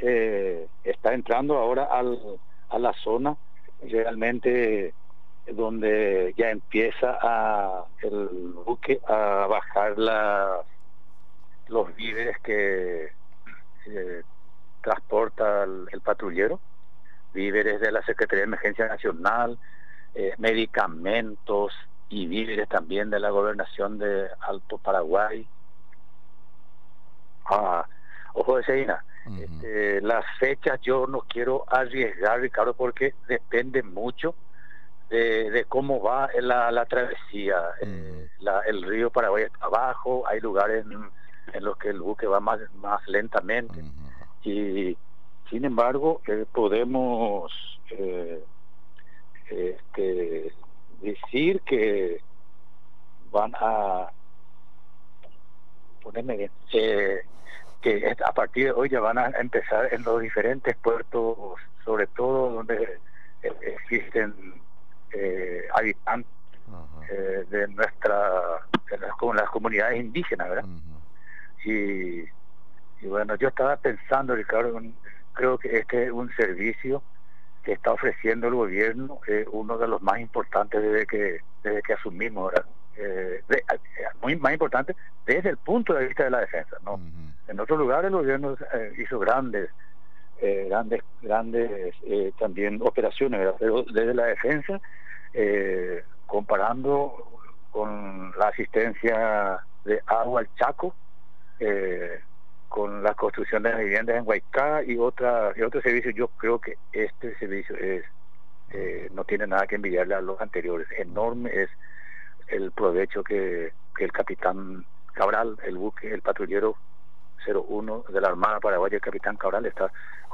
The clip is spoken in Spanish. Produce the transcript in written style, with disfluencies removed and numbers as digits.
está entrando ahora a la zona realmente donde ya empieza el buque a bajar los víveres que transporta el patrullero, víveres de la Secretaría de Emergencia Nacional, medicamentos y víveres también de la Gobernación de Alto Paraguay. Ojo de Seina, las fechas yo no quiero arriesgar, Ricardo, porque depende mucho de cómo va la travesía. El río Paraguay está abajo, hay lugares en los que el buque va más lentamente, y sin embargo podemos decir que van a ponerme bien, que a partir de hoy ya van a empezar en los diferentes puertos, sobre todo donde existen habitantes de las comunidades indígenas, ¿verdad? Y bueno, yo estaba pensando, Ricardo, creo que este es un servicio que está ofreciendo el gobierno, uno de los más importantes desde que asumimos, ¿verdad? Muy más importante desde el punto de vista de la defensa, ¿no? En otros lugares el gobierno hizo grandes también operaciones, ¿verdad? Pero desde la defensa, comparando con la asistencia de agua al Chaco, con la construcción de las viviendas en Huaycá y otros servicios, yo creo que este servicio no tiene nada que envidiarle a los anteriores. Enorme es el provecho que el capitán Cabral, el buque, el patrullero 01 de la Armada Paraguaya, el capitán Cabral, está